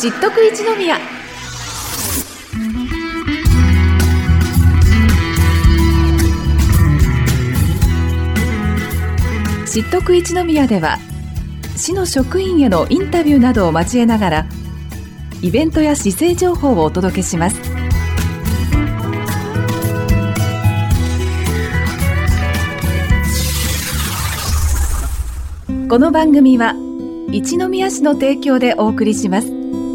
知っとく一宮。知っとく一宮では、市の職員へのインタビューなどを交えながら、イベントや市政情報をお届けします。この番組は一宮市の提供でお送りします。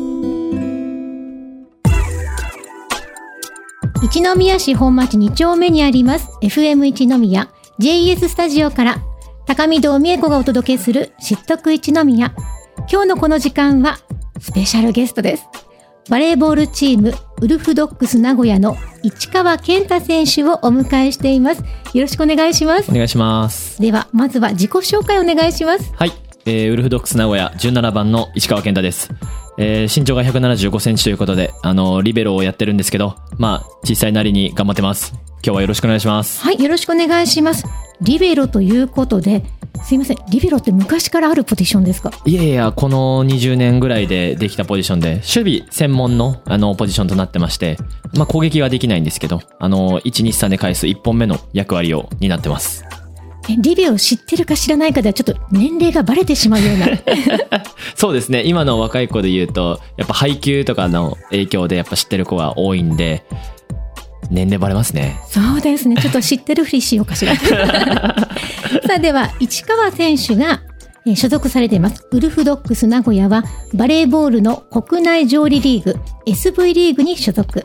一宮市本町2丁目にあります FM 一宮 JES スタジオから高見堂美恵子がお届けする知っとく一宮。今日のこの時間はスペシャルゲストです。バレーボールチームウルフドッグス名古屋の市川健太選手をお迎えしています。よろしくお願いします。 お願いします。 ではまずは自己紹介お願いします。 はい、ウルフドッグス名古屋17番の市川健太です。身長が175センチということで、リベロをやってるんですけど、実際なりに頑張ってます。今日はよろしくお願いします。 はい、よろしくお願いします。リベロということで、すいません、リベロって昔からあるポジションですか？ いやいや、この20年ぐらいでできたポジションで、守備専門のポジションとなってまして、攻撃はできないんですけど、1、2、3で返す1本目の役割を担ってます。 リベロ知ってるか知らないかではちょっと年齢がバレてしまうようなそうですね、今の若い子で言うとやっぱ配球とかの影響でやっぱ知ってる子が多いんで、年齢バレますね。 そうですね、ちょっと知ってるふりしようかしらさあでは市川選手が所属されていますウルフドッグス名古屋はバレーボールの国内上位リーグ SV リーグに所属。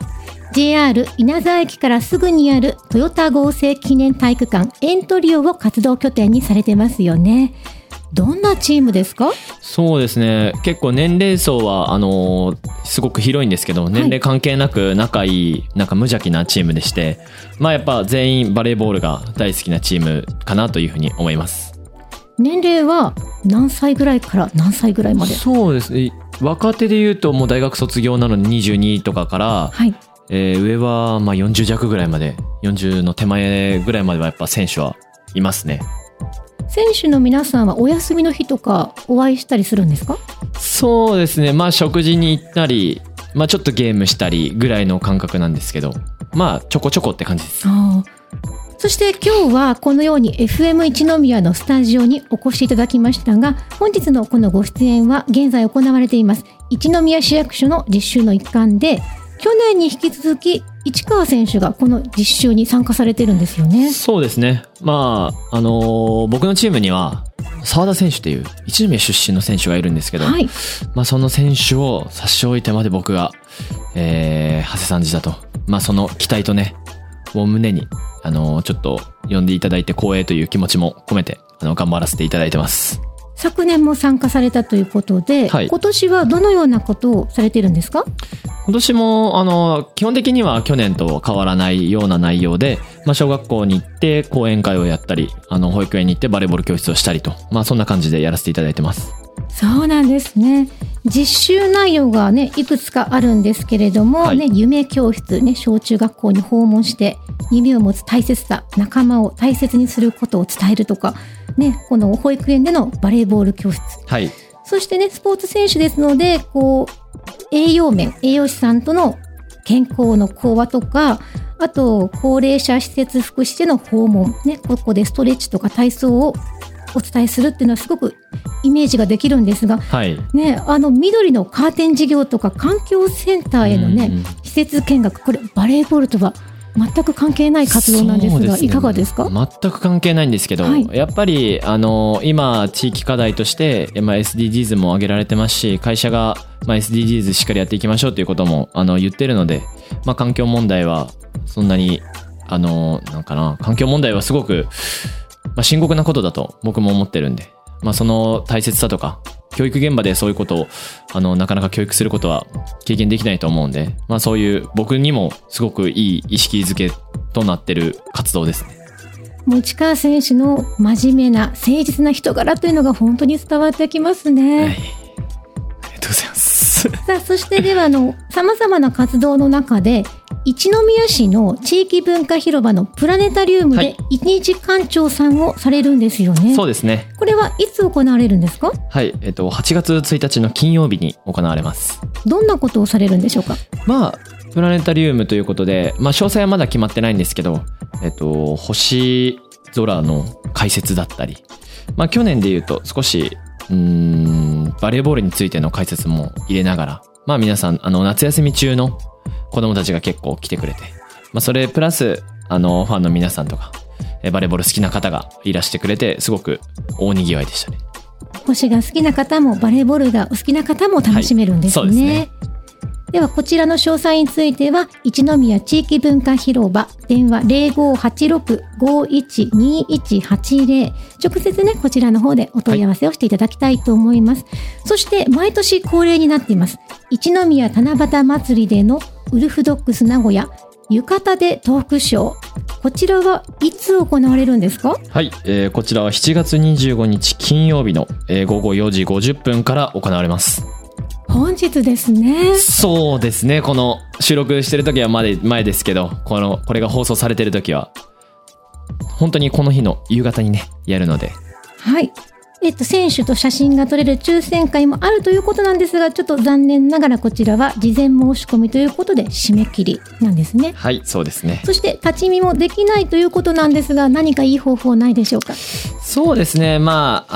JR 稲沢駅からすぐにあるトヨタ合成記念体育館エントリオを活動拠点にされてますよね。どんなチームですか？ そうですね、結構年齢層はすごく広いんですけど、年齢関係なく仲いい、なんか無邪気なチームでして、やっぱ全員バレーボールが大好きなチームかなというふうに思います。 年齢は何歳ぐらいから何歳ぐらいまで？ そうですね、若手でいうともう大学卒業なので22とかから、 はい、 上は40弱ぐらいまで、40の手前ぐらいまではやっぱ選手はいますね。 選手の皆さんはお休みの日とかお会いしたりするんですか？ そうですね、食事に行ったり、ちょっとゲームしたりぐらいの感覚なんですけど、ちょこちょこって感じです。 そして今日はこのように FM 一宮のスタジオにお越しいただきましたが、本日のこのご出演は現在行われています一宮市役所の実習の一環で、去年に引き続き市川選手がこの実習に参加されてるんですよね。 そうですね、僕のチームには澤田選手という一宮出身の選手がいるんですけど、 はい、 その選手を差し置いてまで僕が、長谷さんじだと、その期待とねを胸にちょっと呼んでいただいて光栄という気持ちも込めて頑張らせていただいてます。 昨年も参加されたということで、 はい、 今年はどのようなことをされているんですか？ 今年も基本的には去年と変わらないような内容で、小学校に行って講演会をやったり、保育園に行ってバレーボール教室をしたりと、そんな感じでやらせていただいてます。 そうなんですね。実習内容がねいくつかあるんですけれども、夢教室ね、小中学校に訪問して夢を持つ大切さ、仲間を大切にすることを伝えるとかね、この保育園でのバレーボール教室、 はい、 そしてねスポーツ選手ですので、栄養士さんとの健康の講話とか、あと高齢者施設福祉での訪問ね、ここでストレッチとか体操をお伝えするっていうのはすごくイメージができるんですが、 はいね、緑のカーテン事業とか環境センターへのね、施設見学、これバレーボールとは全く関係ない活動なんですが、いかがですか？ 全く関係ないんですけど、やっぱり今地域課題として、SDGs も挙げられてますし、会社が、SDGs しっかりやっていきましょうということも言ってるので、環境問題はそんなに環境問題はすごく、深刻なことだと僕も思ってるんで、その大切さとか教育現場でそういうことをなかなか教育することは経験できないと思うんで、そういう僕にもすごくいい意識づけとなってる活動ですね。 もう市川選手の真面目な誠実な人柄というのが本当に伝わってきますね。 はい、ありがとうございます。 さあ、そしてでは様々な活動の中で一宮市の地域文化広場のプラネタリウムで一日館長さんをされるんですよね。 そうですね。 これはいつ行われるんですか？ はい、8月1日の金曜日に行われます。 どんなことをされるんでしょうか？ プラネタリウムということで、詳細はまだ決まってないんですけど、星空の解説だったり、去年でいうと少しバレーボールについての解説も入れながら、皆さん夏休み中の子供たちが結構来てくれて、それプラスファンの皆さんとかバレーボール好きな方がいらしてくれて、すごく大にぎわいでしたね。 星が好きな方もバレーボールがお好きな方も楽しめるんですね。そうですね。ではこちらの詳細については一宮地域文化広場電話 0586-512180 直接ねこちらの方でお問い合わせをしていただきたいと思います。そして毎年恒例になっています一宮七夕祭りでのウルフドッグス名古屋浴衣でトークショー、こちらはいつ行われるんですか？ はい、こちらは7月25日金曜日の、午後4時50分から行われます。 本日ですね。 そうですね。この収録してる時は前ですけど、これが放送されてる時は本当にこの日の夕方にねやるので、 はい。選手と写真が撮れる抽選会もあるということなんですが、ちょっと残念ながらこちらは事前申し込みということで締め切りなんですね。 はい、そうですね。 そして立ち見もできないということなんですが、何かいい方法ないでしょうか？ そうですね。後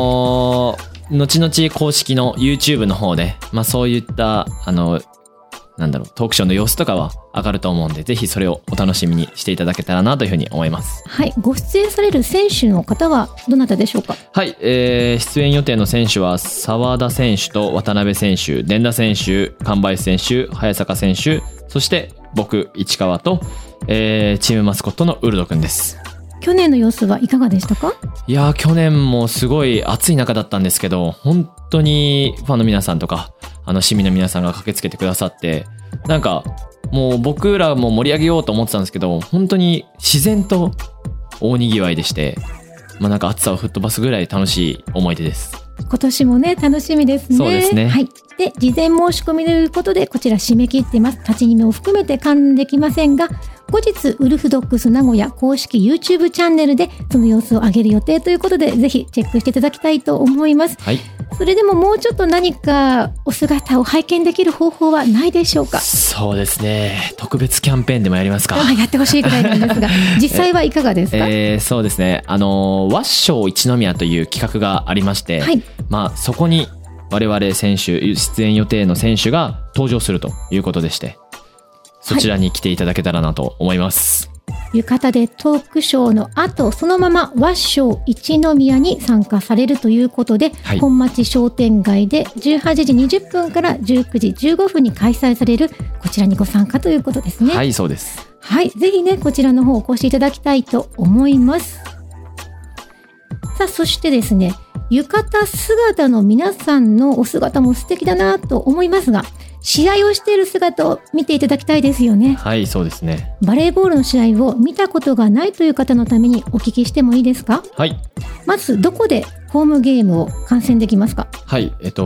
々公式の YouTube の方で、そういったトークショーの様子とかは上がると思うんで、ぜひそれをお楽しみにしていただけたらなというふうに思います。 はい。ご出演される選手の方はどなたでしょうか？ はい、出演予定の選手は澤田選手と渡辺選手、伝田選手、神林選手、早坂選手、そして僕市川と、チームマスコットのウルドくんです。 去年の様子はいかがでしたか？ いやー、去年もすごい暑い中だったんですけど、本当にファンの皆さんとか市民の皆さんが駆けつけてくださって、もう僕らも盛り上げようと思ってたんですけど、本当に自然と大にぎわいでして、暑さを吹っ飛ばすぐらい楽しい思い出です。 今年もね楽しみですね。 そうですね。 はい。で事前申し込みということでこちら締め切っています。立ち見も含めて関連できませんが、後日ウルフドッグス名古屋公式 YouTube チャンネルでその様子を上げる予定ということで、ぜひチェックしていただきたいと思います。 はい。 それでももうちょっと何かお姿を拝見できる方法はないでしょうか？ そうですね。特別キャンペーンでもやりますか？ やってほしいくらいなんですが実際はいかがですか？ そうですね。ワッショー一宮という企画がありまして、はい、そこに我々選手出演予定の選手が登場するということでして、そちらに来ていただけたらなと思います。 浴衣でトークショーの後、そのままワッショー一宮に参加されるということで、はい、本町商店街で18時20分から19時15分に開催されるこちらにご参加ということですね。 はい、そうです。 はい、ぜひねこちらの方お越しいただきたいと思います。さあ、そしてですね、浴衣姿の皆さんのお姿も素敵だなと思いますが、試合をしている姿を見ていただきたいですよね。 はい、そうですね。 バレーボールの試合を見たことがないという方のためにお聞きしてもいいですか？ はい。 まずどこでホームゲームを観戦できますか？ はい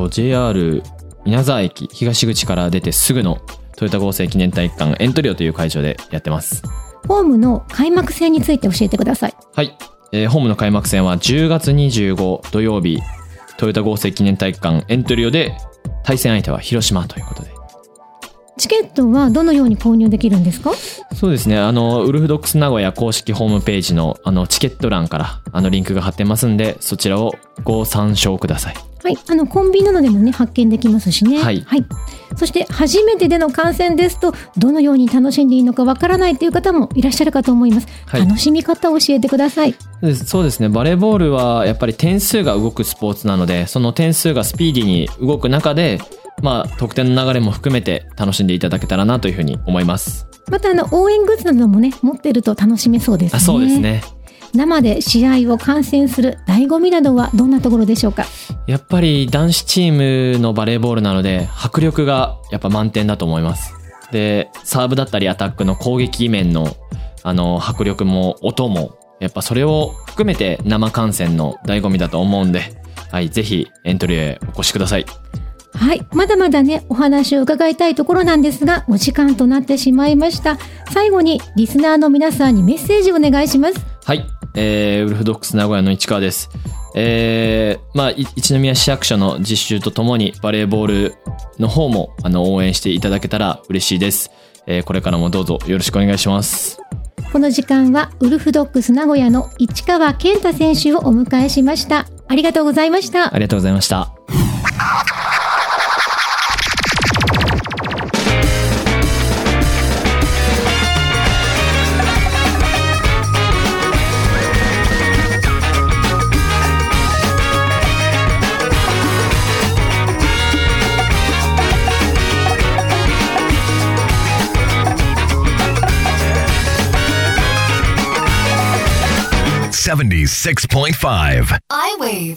、JR 稲沢駅東口から出てすぐのトヨタ合成記念体育館エントリオという会場でやってます。 ホームの開幕戦について教えてください。 はい、ホームの開幕戦は10月25土曜日トヨタ合成記念体育館エントリオで、対戦相手は広島ということで。 チケットはどのように購入できるんですか？ そうですね、ウルフドッグス名古屋公式ホームページのチケット欄からリンクが貼ってますんで、そちらをご参照ください。 はい、コンビニなどでもね発見できますしね。はい、はい。そして初めてでの観戦ですと、どのように楽しんでいいのかわからないという方もいらっしゃるかと思います。はい、楽しみ方を教えてください。 そうですね、バレーボールはやっぱり点数が動くスポーツなので、その点数がスピーディーに動く中で、得点の流れも含めて楽しんでいただけたらなというふうに思います。 また応援グッズなどもね持ってると楽しめそうですね。 そうですね。 生で試合を観戦する醍醐味などはどんなところでしょうか？ やっぱり男子チームのバレーボールなので迫力がやっぱ満点だと思います。で、サーブだったりアタックの攻撃面の迫力も音もやっぱそれを含めて生観戦の醍醐味だと思うんで、はい、ぜひエントリーへお越しください。 はい。まだまだね、お話を伺いたいところなんですが、お時間となってしまいました。最後に、リスナーの皆さんにメッセージをお願いします。 はい。ウルフドッグス名古屋の市川です。一宮市役所の実習とともにバレーボールの方も応援していただけたら嬉しいです。これからもどうぞよろしくお願いします。 この時間はウルフドッグス名古屋の市川健太選手をお迎えしました。ありがとうございました。 ありがとうございました。 76.5 I-Wave。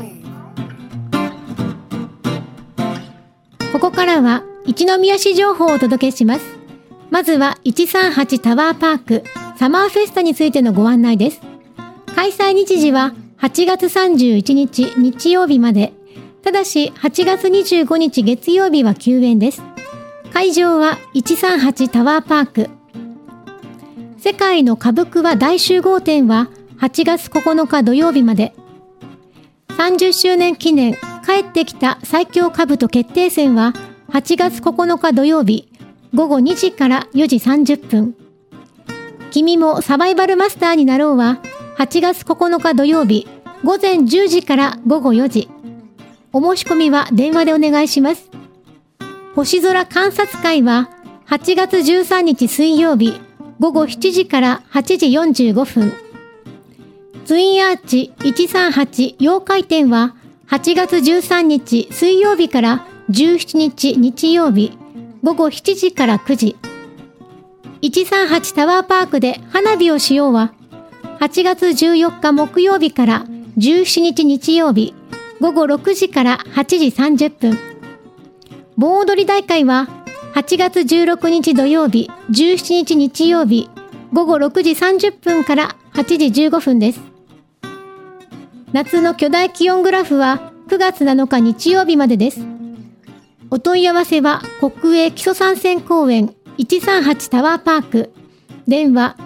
ここからは一宮市情報をお届けします。まずは138タワーパークサマーフェスタについてのご案内です。開催日時は8月31日日曜日まで。ただし8月25日月曜日は休園です。会場は138タワーパーク。世界の歌舞伎は大集合展は8月9日土曜日まで。30周年記念帰ってきた最強兜決定戦は8月9日土曜日午後2時から4時30分。君もサバイバルマスターになろうは8月9日土曜日午前10時から午後4時。お申し込みは電話でお願いします。星空観察会は8月13日水曜日午後7時から8時45分。ツインアーチ138妖怪展は8月13日水曜日から17日日曜日午後7時から9時。138タワーパークで花火をしようは8月14日木曜日から17日日曜日午後6時から8時30分。盆踊り大会は8月16日土曜日17日日曜日午後6時30分から8時15分です。夏の巨大気温グラフは9月7日日曜日までです。お問い合わせは国営基礎参戦公園138タワーパーク。電話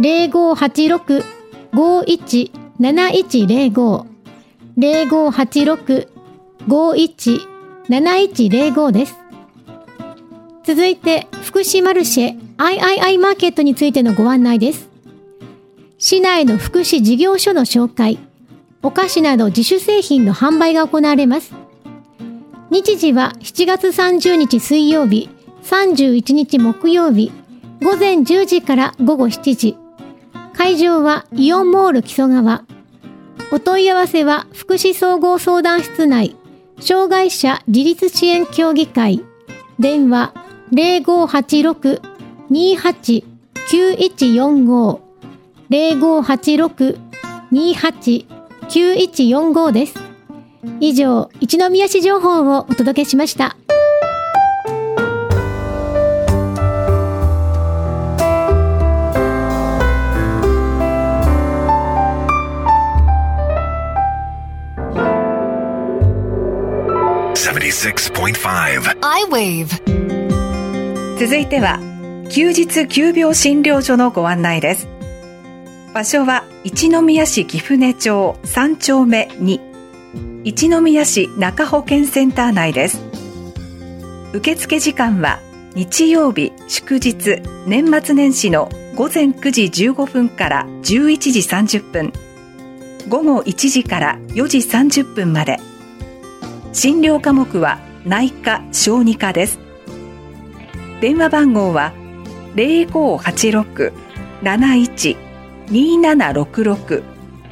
0586-517105 0586-517105 です。続いて福祉マルシェ III マーケットについてのご案内です。市内の福祉事業所の紹介、お菓子など自主製品の販売が行われます。日時は7月30日水曜日、31日木曜日、午前10時から午後7時。会場はイオンモール木曽川。お問い合わせは福祉総合相談室内、障害者自立支援協議会。電話 0586-289145 0586-289145 です。以上、一宮市情報をお届けしました。 76.5 I-Wave。 続いては休日急病診療所のご案内です。場所は一宮市貴船町3丁目2、一宮市中保健センター内です。受付時間は日曜日祝日年末年始の午前9時15分から11時30分、午後1時から4時30分まで。診療科目は内科・小児科です。電話番号は 0586-712766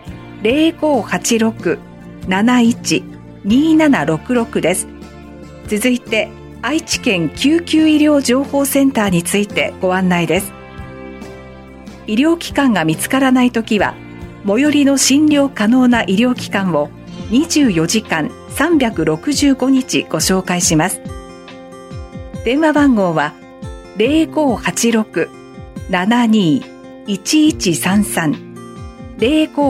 0586-712766 です。続いて愛知県救急医療情報センターについてご案内です。医療機関が見つからないときは最寄りの診療可能な医療機関を24時間365日ご紹介します。電話番号は 0586-721133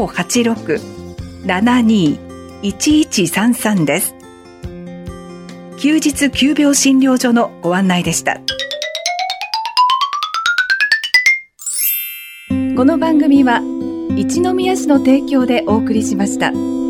0586-721133 です。 休日急病診療所のご案内でした。この番組は一宮市の提供でお送りしました。